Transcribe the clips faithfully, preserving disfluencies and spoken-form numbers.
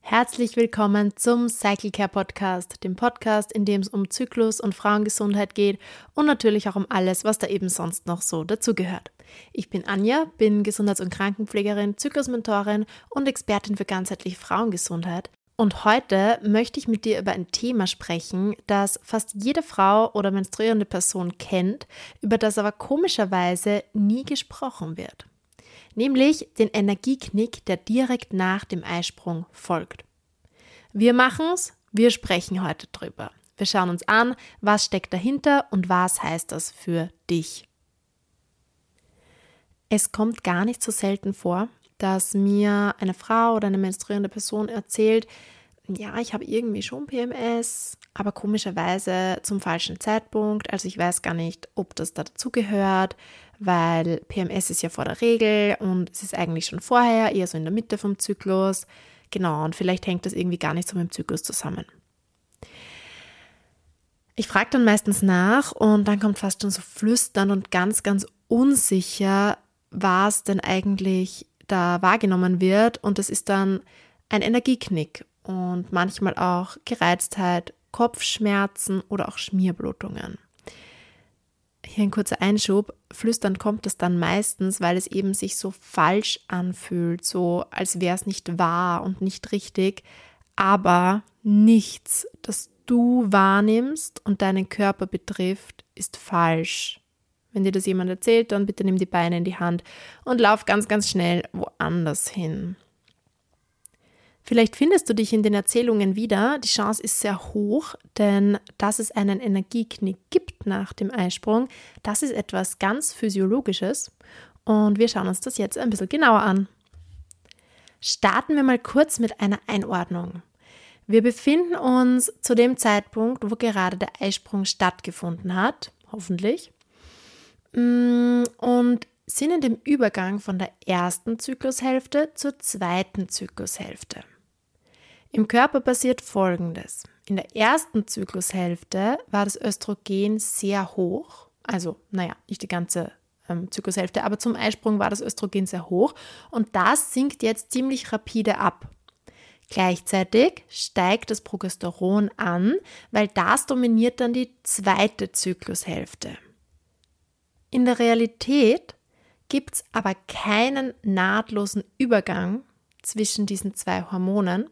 Herzlich willkommen zum Cycle Care Podcast, dem Podcast, in dem es um Zyklus und Frauengesundheit geht und natürlich auch um alles, was da eben sonst noch so dazugehört. Ich bin Anja, bin Gesundheits- und Krankenpflegerin, Zyklusmentorin und Expertin für ganzheitliche Frauengesundheit. Und heute möchte ich mit dir über ein Thema sprechen, das fast jede Frau oder menstruierende Person kennt, über das aber komischerweise nie gesprochen wird. Nämlich den Energieknick, der direkt nach dem Eisprung folgt. Wir machen's, wir sprechen heute drüber. Wir schauen uns an, was steckt dahinter und was heißt das für dich. Es kommt gar nicht so selten vor, dass mir eine Frau oder eine menstruierende Person erzählt, ja, ich habe irgendwie schon P M S, aber komischerweise zum falschen Zeitpunkt. Also ich weiß gar nicht, ob das da dazugehört, weil P M S ist ja vor der Regel und es ist eigentlich schon vorher, eher so in der Mitte vom Zyklus. Genau, und vielleicht hängt das irgendwie gar nicht so mit dem Zyklus zusammen. Ich frage dann meistens nach und dann kommt fast schon so flüstern und ganz, ganz unsicher, was denn eigentlich da wahrgenommen wird. Und das ist dann ein Energieknick und manchmal auch Gereiztheit, Kopfschmerzen oder auch Schmierblutungen. Hier ein kurzer Einschub, flüstern kommt es dann meistens, weil es eben sich so falsch anfühlt, so als wäre es nicht wahr und nicht richtig, aber nichts, das du wahrnimmst und deinen Körper betrifft, ist falsch. Wenn dir das jemand erzählt, dann bitte nimm die Beine in die Hand und lauf ganz, ganz schnell woanders hin. Vielleicht findest du dich in den Erzählungen wieder. Die Chance ist sehr hoch, denn dass es einen Energieknick gibt nach dem Eisprung, das ist etwas ganz Physiologisches und wir schauen uns das jetzt ein bisschen genauer an. Starten wir mal kurz mit einer Einordnung. Wir befinden uns zu dem Zeitpunkt, wo gerade der Eisprung stattgefunden hat, hoffentlich, und sind in dem Übergang von der ersten Zyklushälfte zur zweiten Zyklushälfte. Im Körper passiert Folgendes. In der ersten Zyklushälfte war das Östrogen sehr hoch, also naja, nicht die ganze ähm, Zyklushälfte, aber zum Eisprung war das Östrogen sehr hoch und das sinkt jetzt ziemlich rapide ab. Gleichzeitig steigt das Progesteron an, weil das dominiert dann die zweite Zyklushälfte. In der Realität gibt es aber keinen nahtlosen Übergang zwischen diesen zwei Hormonen,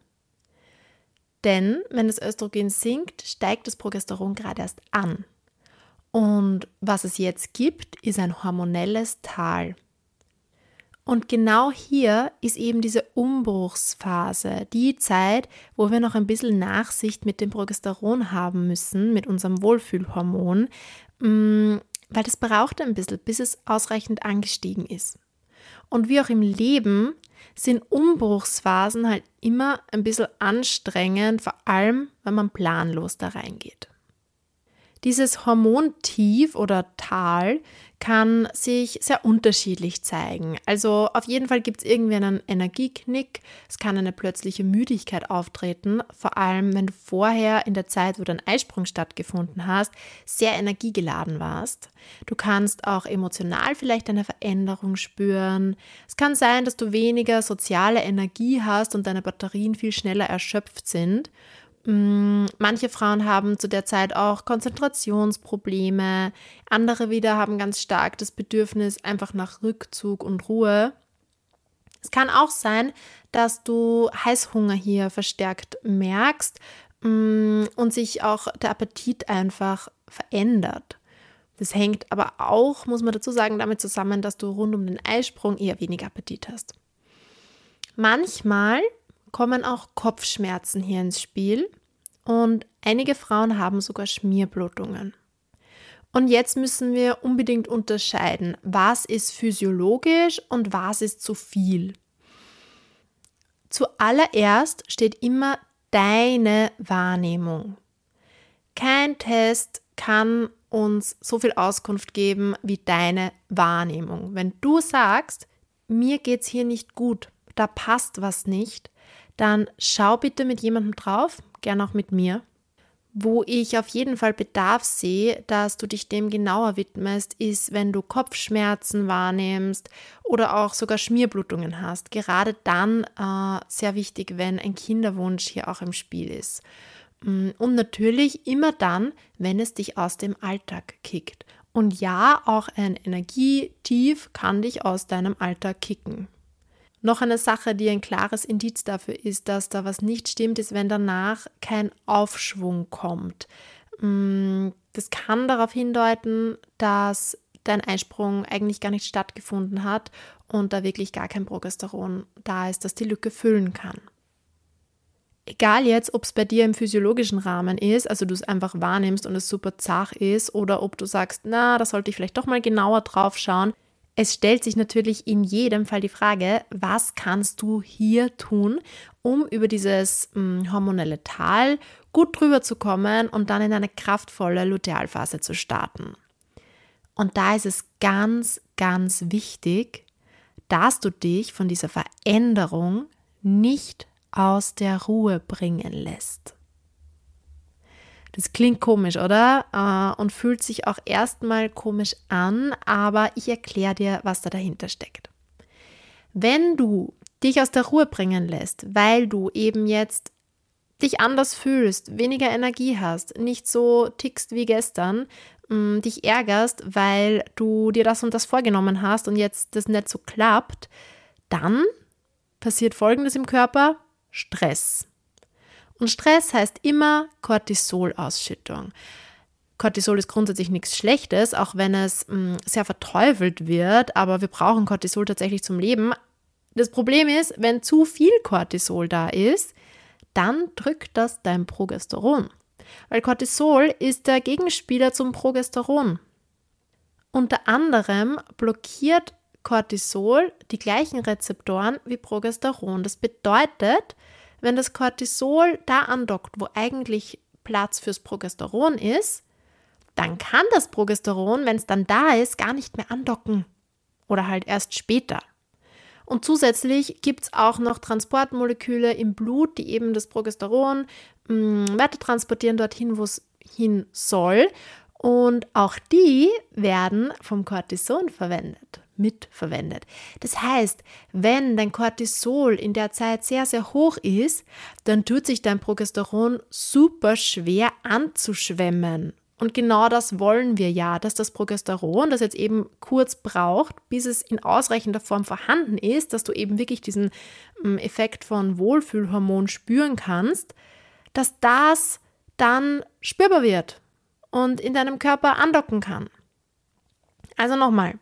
denn wenn das Östrogen sinkt, steigt das Progesteron gerade erst an. Und was es jetzt gibt, ist ein hormonelles Tal. Und genau hier ist eben diese Umbruchsphase, die Zeit, wo wir noch ein bisschen Nachsicht mit dem Progesteron haben müssen, mit unserem Wohlfühlhormon, weil das braucht ein bisschen, bis es ausreichend angestiegen ist. Und wie auch im Leben sind Umbruchsphasen halt immer ein bisschen anstrengend, vor allem, wenn man planlos da reingeht. Dieses Hormontief oder Tal kann sich sehr unterschiedlich zeigen. Also auf jeden Fall gibt es irgendwie einen Energieknick. Es kann eine plötzliche Müdigkeit auftreten, vor allem wenn du vorher in der Zeit, wo dein Eisprung stattgefunden hast, sehr energiegeladen warst. Du kannst auch emotional vielleicht eine Veränderung spüren. Es kann sein, dass du weniger soziale Energie hast und deine Batterien viel schneller erschöpft sind. Manche Frauen haben zu der Zeit auch Konzentrationsprobleme, andere wieder haben ganz stark das Bedürfnis einfach nach Rückzug und Ruhe. Es kann auch sein, dass du Heißhunger hier verstärkt merkst und sich auch der Appetit einfach verändert. Das hängt aber auch, muss man dazu sagen, damit zusammen, dass du rund um den Eisprung eher weniger Appetit hast. Manchmal kommen auch Kopfschmerzen hier ins Spiel und einige Frauen haben sogar Schmierblutungen. Und jetzt müssen wir unbedingt unterscheiden, was ist physiologisch und was ist zu viel. Zuallererst steht immer deine Wahrnehmung. Kein Test kann uns so viel Auskunft geben wie deine Wahrnehmung. Wenn du sagst, mir geht's hier nicht gut, da passt was nicht, dann schau bitte mit jemandem drauf, gern auch mit mir. Wo ich auf jeden Fall Bedarf sehe, dass du dich dem genauer widmest, ist, wenn du Kopfschmerzen wahrnimmst oder auch sogar Schmierblutungen hast. Gerade dann äh, sehr wichtig, wenn ein Kinderwunsch hier auch im Spiel ist. Und natürlich immer dann, wenn es dich aus dem Alltag kickt. Und ja, auch ein Energietief kann dich aus deinem Alltag kicken. Noch eine Sache, die ein klares Indiz dafür ist, dass da was nicht stimmt, ist, wenn danach kein Aufschwung kommt. Das kann darauf hindeuten, dass dein Eisprung eigentlich gar nicht stattgefunden hat und da wirklich gar kein Progesteron da ist, das die Lücke füllen kann. Egal jetzt, ob es bei dir im physiologischen Rahmen ist, also du es einfach wahrnimmst und es super zach ist, oder ob du sagst, na, da sollte ich vielleicht doch mal genauer drauf schauen. Es stellt sich natürlich in jedem Fall die Frage, was kannst du hier tun, um über dieses mh, hormonelle Tal gut drüber zu kommen und dann in eine kraftvolle Lutealphase zu starten. Und da ist es ganz, ganz wichtig, dass du dich von dieser Veränderung nicht aus der Ruhe bringen lässt. Das klingt komisch, oder? Und fühlt sich auch erstmal komisch an, aber ich erkläre dir, was da dahinter steckt. Wenn du dich aus der Ruhe bringen lässt, weil du eben jetzt dich anders fühlst, weniger Energie hast, nicht so tickst wie gestern, dich ärgerst, weil du dir das und das vorgenommen hast und jetzt das nicht so klappt, dann passiert Folgendes im Körper: Stress. Und Stress heißt immer Cortisolausschüttung. Cortisol ist grundsätzlich nichts Schlechtes, auch wenn es mh, sehr verteufelt wird, aber wir brauchen Cortisol tatsächlich zum Leben. Das Problem ist, wenn zu viel Cortisol da ist, dann drückt das dein Progesteron. Weil Cortisol ist der Gegenspieler zum Progesteron. Unter anderem blockiert Cortisol die gleichen Rezeptoren wie Progesteron. Das bedeutet, wenn das Cortisol da andockt, wo eigentlich Platz fürs Progesteron ist, dann kann das Progesteron, wenn es dann da ist, gar nicht mehr andocken oder halt erst später. Und zusätzlich gibt es auch noch Transportmoleküle im Blut, die eben das Progesteron mh, weiter transportieren dorthin, wo es hin soll. Und auch die werden vom Cortison verwendet. mitverwendet. Das heißt, wenn dein Cortisol in der Zeit sehr, sehr hoch ist, dann tut sich dein Progesteron super schwer anzuschwemmen. Und genau das wollen wir ja, dass das Progesteron, das jetzt eben kurz braucht, bis es in ausreichender Form vorhanden ist, dass du eben wirklich diesen Effekt von Wohlfühlhormon spüren kannst, dass das dann spürbar wird und in deinem Körper andocken kann. Also nochmal,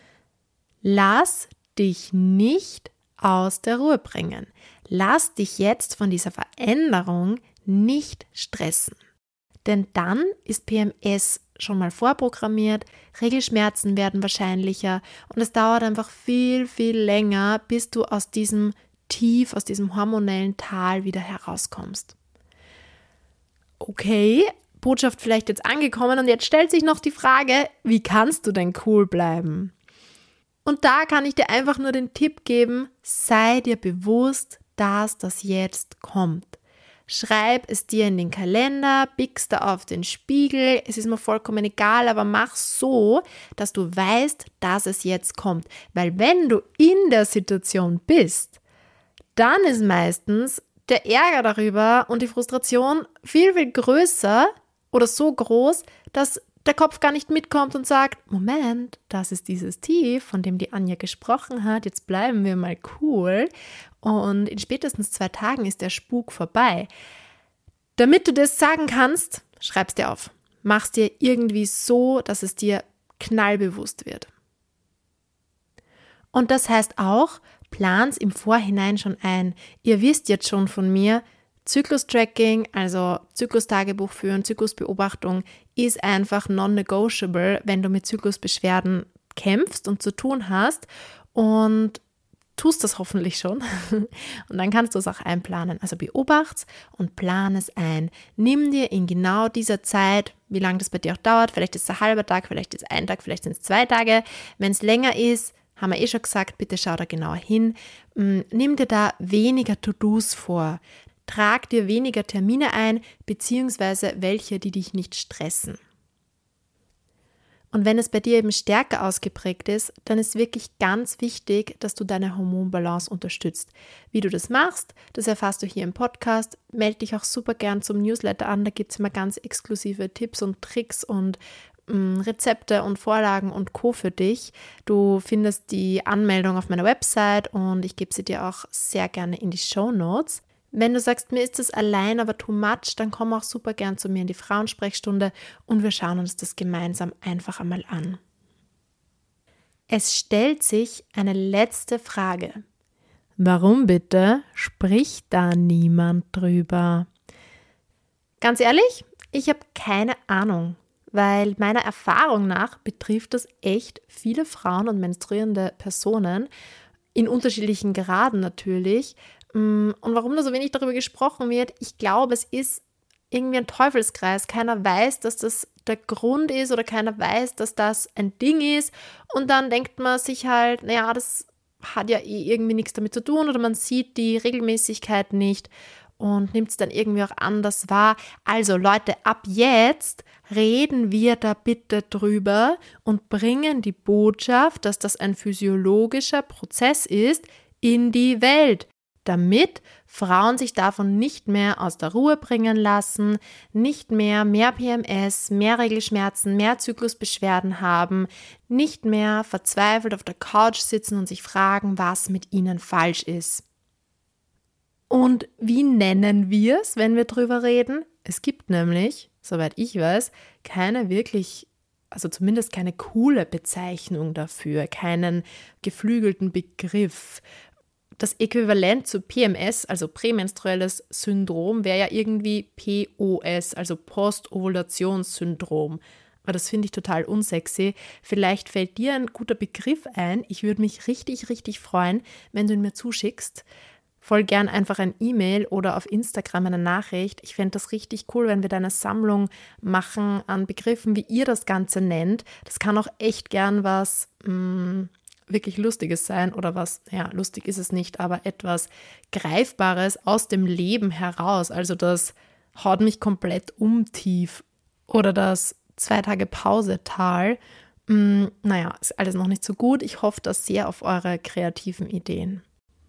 lass dich nicht aus der Ruhe bringen. Lass dich jetzt von dieser Veränderung nicht stressen. Denn dann ist P M S schon mal vorprogrammiert, Regelschmerzen werden wahrscheinlicher und es dauert einfach viel, viel länger, bis du aus diesem Tief, aus diesem hormonellen Tal wieder herauskommst. Okay, Botschaft vielleicht jetzt angekommen und jetzt stellt sich noch die Frage, wie kannst du denn cool bleiben? Und da kann ich dir einfach nur den Tipp geben, sei dir bewusst, dass das jetzt kommt. Schreib es dir in den Kalender, biegst da auf den Spiegel, es ist mir vollkommen egal, aber mach so, dass du weißt, dass es jetzt kommt. Weil wenn du in der Situation bist, dann ist meistens der Ärger darüber und die Frustration viel, viel größer oder so groß, dass der Kopf gar nicht mitkommt und sagt, Moment, das ist dieses Tief, von dem die Anja gesprochen hat, jetzt bleiben wir mal cool und in spätestens zwei Tagen ist der Spuk vorbei. Damit du das sagen kannst, schreib's dir auf. Mach's dir irgendwie so, dass es dir knallbewusst wird. Und das heißt auch, plan's im Vorhinein schon ein. Ihr wisst jetzt schon von mir, Zyklus-Tracking, also Zyklustagebuch führen, Zyklusbeobachtung, ist einfach non-negotiable, wenn du mit Zyklusbeschwerden kämpfst und zu tun hast und tust das hoffentlich schon und dann kannst du es auch einplanen. Also beobacht's und plan es ein. Nimm dir in genau dieser Zeit, wie lange das bei dir auch dauert, vielleicht ist es ein halber Tag, vielleicht ist es ein Tag, vielleicht sind es zwei Tage. Wenn es länger ist, haben wir eh schon gesagt, bitte schau da genauer hin. Nimm dir da weniger To-Dos vor. Trag dir weniger Termine ein, beziehungsweise welche, die dich nicht stressen. Und wenn es bei dir eben stärker ausgeprägt ist, dann ist wirklich ganz wichtig, dass du deine Hormonbalance unterstützt. Wie du das machst, das erfährst du hier im Podcast. Melde dich auch super gern zum Newsletter an, da gibt es immer ganz exklusive Tipps und Tricks und mh, Rezepte und Vorlagen und Co. für dich. Du findest die Anmeldung auf meiner Website und ich gebe sie dir auch sehr gerne in die Shownotes. Wenn du sagst, mir ist das allein aber too much, dann komm auch super gern zu mir in die Frauensprechstunde und wir schauen uns das gemeinsam einfach einmal an. Es stellt sich eine letzte Frage. Warum bitte spricht da niemand drüber? Ganz ehrlich, ich habe keine Ahnung, weil meiner Erfahrung nach betrifft das echt viele Frauen und menstruierende Personen, in unterschiedlichen Graden natürlich. Und warum da so wenig darüber gesprochen wird, ich glaube, es ist irgendwie ein Teufelskreis. Keiner weiß, dass das der Grund ist oder keiner weiß, dass das ein Ding ist. Und dann denkt man sich halt, naja, das hat ja eh irgendwie nichts damit zu tun oder man sieht die Regelmäßigkeit nicht und nimmt es dann irgendwie auch anders wahr. Also Leute, ab jetzt reden wir da bitte drüber und bringen die Botschaft, dass das ein physiologischer Prozess ist, in die Welt, damit Frauen sich davon nicht mehr aus der Ruhe bringen lassen, nicht mehr mehr P M S, mehr Regelschmerzen, mehr Zyklusbeschwerden haben, nicht mehr verzweifelt auf der Couch sitzen und sich fragen, was mit ihnen falsch ist. Und wie nennen wir es, wenn wir drüber reden? Es gibt nämlich, soweit ich weiß, keine wirklich, also zumindest keine coole Bezeichnung dafür, keinen geflügelten Begriff. Das Äquivalent zu P M S, also prämenstruelles Syndrom, wäre ja irgendwie P O S, also Postovulationssyndrom. Aber das finde ich total unsexy. Vielleicht fällt dir ein guter Begriff ein. Ich würde mich richtig, richtig freuen, wenn du ihn mir zuschickst. Voll gern einfach ein E-Mail oder auf Instagram eine Nachricht. Ich fände das richtig cool, wenn wir da eine Sammlung machen an Begriffen, wie ihr das Ganze nennt. Das kann auch echt gern was mh, wirklich Lustiges sein oder was, ja, lustig ist es nicht, aber etwas Greifbares aus dem Leben heraus. Also das haut mich komplett um tief oder das zwei Tage Pause-Tal. Hm, naja, ist alles noch nicht so gut. Ich hoffe da sehr auf eure kreativen Ideen.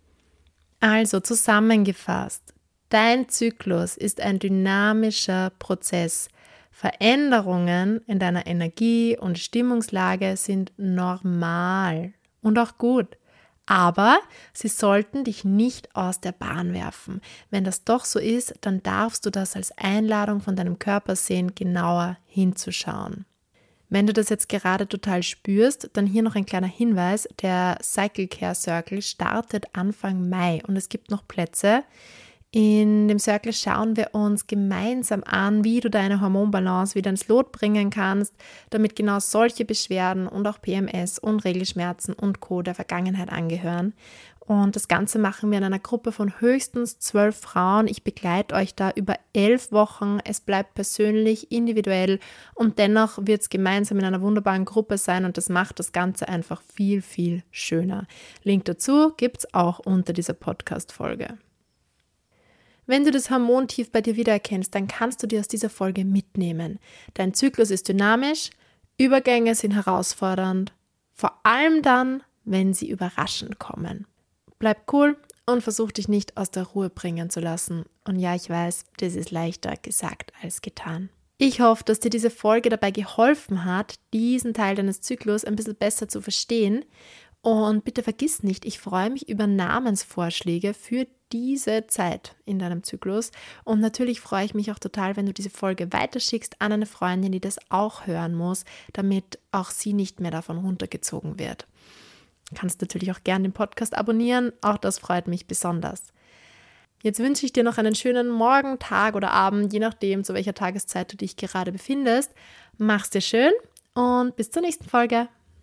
Also zusammengefasst, dein Zyklus ist ein dynamischer Prozess. Veränderungen in deiner Energie- und Stimmungslage sind normal und auch gut, aber sie sollten dich nicht aus der Bahn werfen. Wenn das doch so ist, dann darfst du das als Einladung von deinem Körper sehen, genauer hinzuschauen. Wenn du das jetzt gerade total spürst, dann hier noch ein kleiner Hinweis. Der Cycle Care Circle startet Anfang Mai und es gibt noch Plätze. In dem Circle schauen wir uns gemeinsam an, wie du deine Hormonbalance wieder ins Lot bringen kannst, damit genau solche Beschwerden und auch P M S und Regelschmerzen und Co. der Vergangenheit angehören. Und das Ganze machen wir in einer Gruppe von höchstens zwölf Frauen. Ich begleite euch da über elf Wochen. Es bleibt persönlich, individuell und dennoch wird es gemeinsam in einer wunderbaren Gruppe sein und das macht das Ganze einfach viel, viel schöner. Link dazu gibt es auch unter dieser Podcast-Folge. Wenn du das Hormontief bei dir wiedererkennst, dann kannst du dir aus dieser Folge mitnehmen. Dein Zyklus ist dynamisch, Übergänge sind herausfordernd, vor allem dann, wenn sie überraschend kommen. Bleib cool und versuch dich nicht aus der Ruhe bringen zu lassen. Und ja, ich weiß, das ist leichter gesagt als getan. Ich hoffe, dass dir diese Folge dabei geholfen hat, diesen Teil deines Zyklus ein bisschen besser zu verstehen. Und bitte vergiss nicht, ich freue mich über Namensvorschläge für diese Zeit in deinem Zyklus. Und natürlich freue ich mich auch total, wenn du diese Folge weiterschickst an eine Freundin, die das auch hören muss, damit auch sie nicht mehr davon runtergezogen wird. Du kannst natürlich auch gerne den Podcast abonnieren, auch das freut mich besonders. Jetzt wünsche ich dir noch einen schönen Morgen, Tag oder Abend, je nachdem, zu welcher Tageszeit du dich gerade befindest. Mach's dir schön und bis zur nächsten Folge.